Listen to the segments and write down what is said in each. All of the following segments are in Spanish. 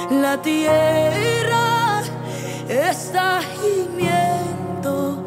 La tierra está gimiendo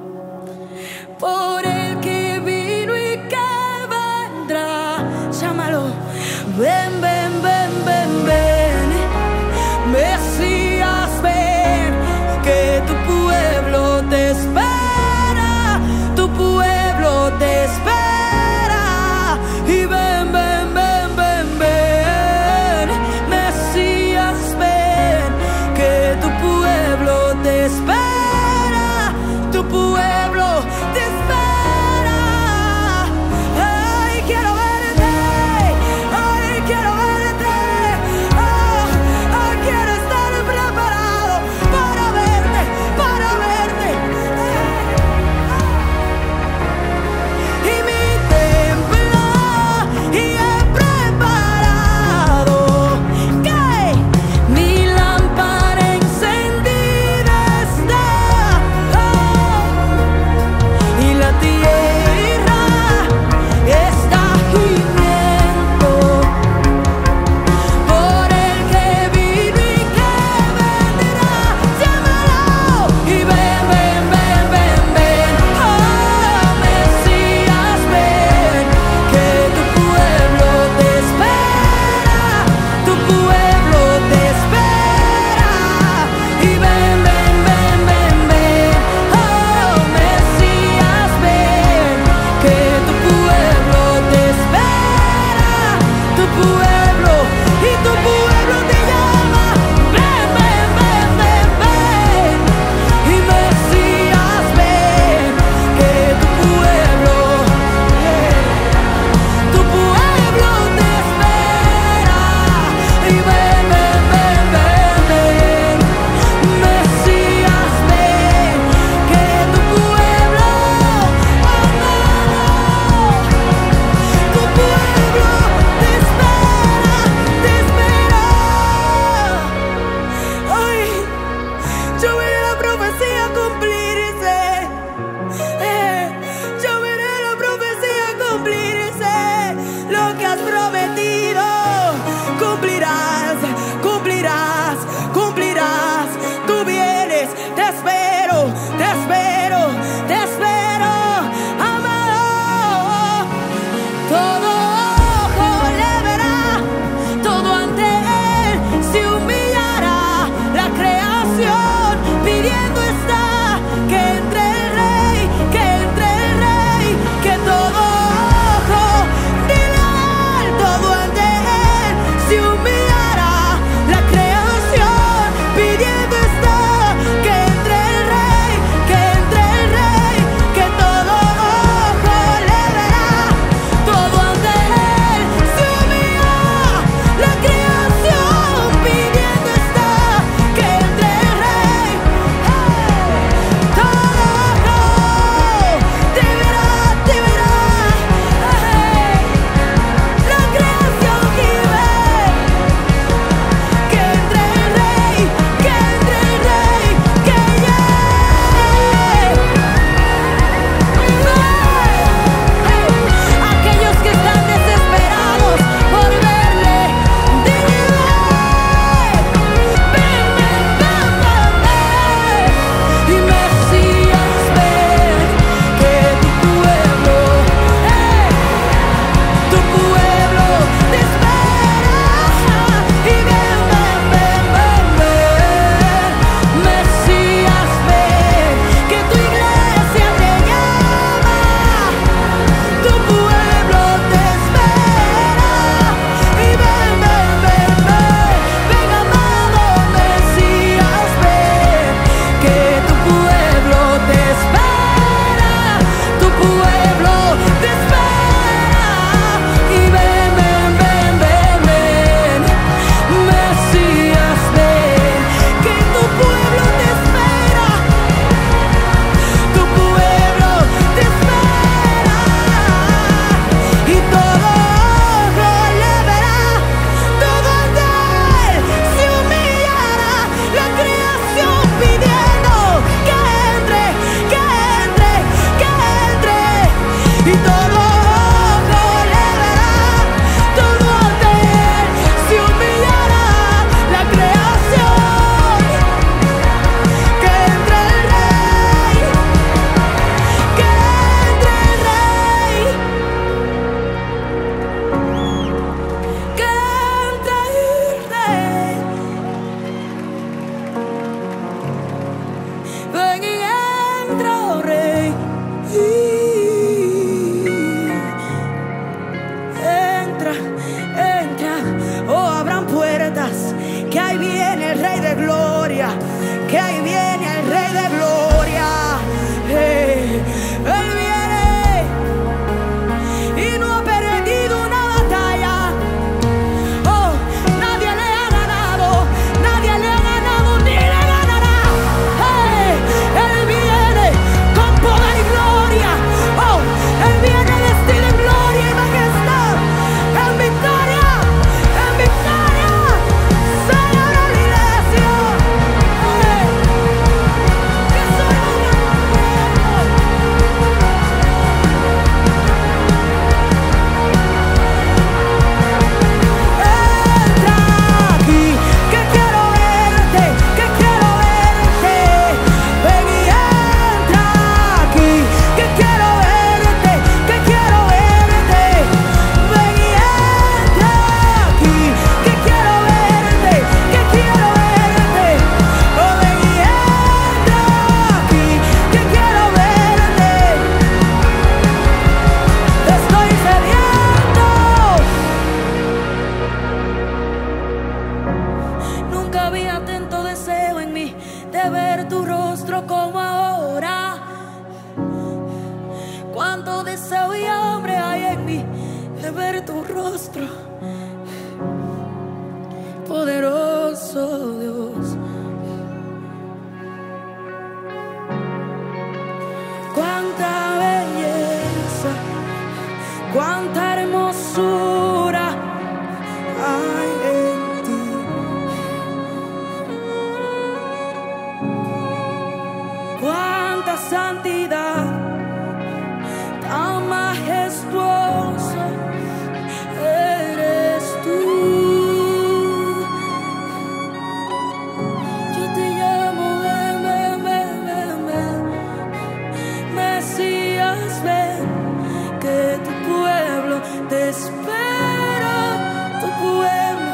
por el que vino y que vendrá. Llámalo. Ven, ven, ven, ven, ven, Mesías, ven, que tu pueblo te espera, tu pueblo te espera. Y ven, ven, ven, ven, ven, Mesías, ven, que tu pueblo te espera, tu pueblo te espera. Ay, quiero verte, ay, quiero verte, quiero estar preparado para verte, para verte. Y mi templo y he preparado que mi lámpara encendida está. Y la tierra está gimiendo por el que vino y que vendrá. Llámalo. Y ven, ven, ven, ven, ven, Mesías, ven, que tu pueblo te espera, tu pueblo te espera. Y ven, ven, ven, ven, ven, Mesías, ven, que tu pueblo te espera, tu pueblo, y tu pueblo te llama. Ven, ven, ven, ven, ven, y Mesías, ven, que tu pueblo te espera. Y ven, ven, ven, ven, ven, Mesías, ven, que tu pueblo, tu pueblo te espera, te espera. Ay, yo veré la profecía cumplirse. Yo veré la profecía cumplirse. Lo que has prometido, cumplirás, cumplirás, cumplirás. Tú vienes, te espero, te espero, te espero, amado. Todo ojo le verá, todo ante él se humillará. La creación pidiendo está que entre el rey, que entre el rey, que todo ojo dile a él, todo ante él se humillará. que ahí viene el Rey de Gloria, que ahí viene el Rey de Gloria. Él viene y no ha perdido una batalla. Oh, nadie le ha ganado, nadie le ha ganado ni le ganará. Él viene con poder y gloria. Oh, Él viene vestido en gloria y majestad, en victoria, en victoria. Celebra la iglesia. Que soy entra aquí, que quiero verte, que quiero verte. Ven y entra aquí, que quiero verte, que quiero verte. Ven y entra aquí, que quiero verte, que quiero verte. Oh, ven y entra aquí, que quiero verte. Estoy sediento. Nunca había tanto deseo en mí de ver tu rostro como ahora. Cuánto deseo y hambre hay en mí de ver tu rostro, poderoso Dios. Cuánta belleza, cuánta hermosura hay en ti. Cuánta santidad, tan majestuoso eres tú. Yo te llamo, ven, ven, ven, ven, ven. Mesías, ven, que tu pueblo te espera, tu pueblo.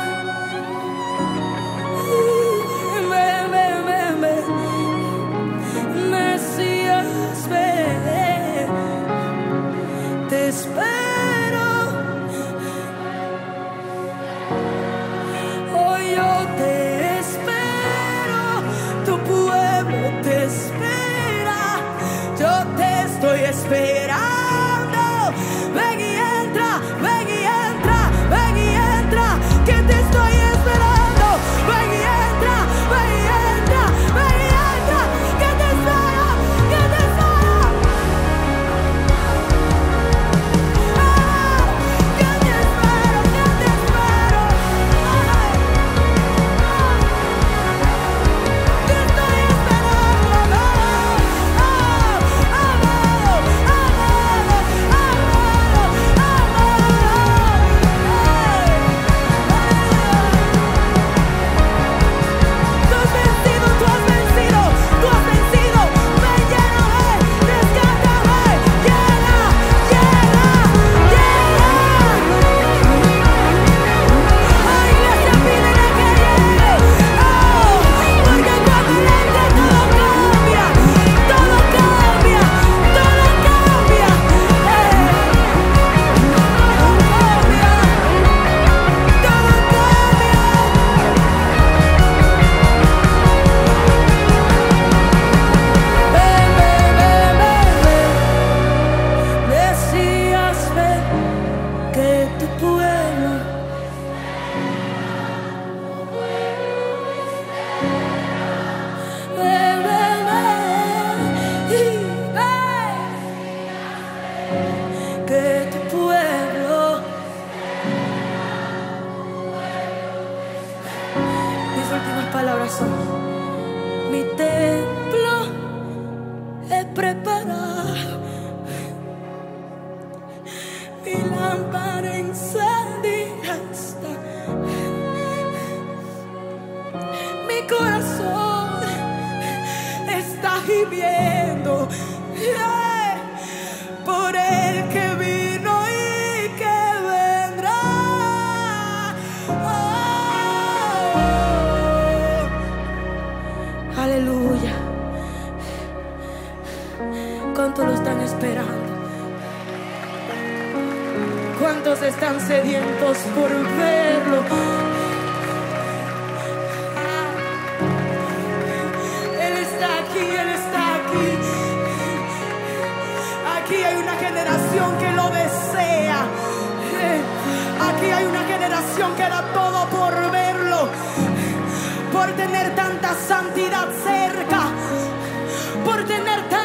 Ven, ven, ven, ven. Mesías, ven, te espero. Hoy yo te espero, tu pueblo te espera. Yo te estoy esperando. Ven y entra, ven y entra, ven y entra, que te estoy esperando. Ven y entra, ven y entra, ven y entra, que te espero, que te espero. Que te espero, que te espero. Te estoy esperando. Amado, amado, tú has vencido, tú has vencido, tú has vencido. Ven, lléname, rescátame, llena, llena, llena. Oh, iglesia, pídele que llegue. Oh, porque cuando Él entra todo cambia, todo cambia, todo cambia. Todo cambia, todo cambia. Ven, ven, ven, ven, ven. Mesías, ven, que tu pueblo. Ven, ven, ven, y ven, que tu pueblo. Mis últimas palabras son: mi templo he preparado, mi lámpara encendida está, mi corazón está gimiendo por el que vino y que vendrá. Oh, aleluya. ¿Cuántos lo están esperando? ¿Cuántos están sedientos por verlo? todo por verlo, por tener tanta santidad cerca, por tener tanta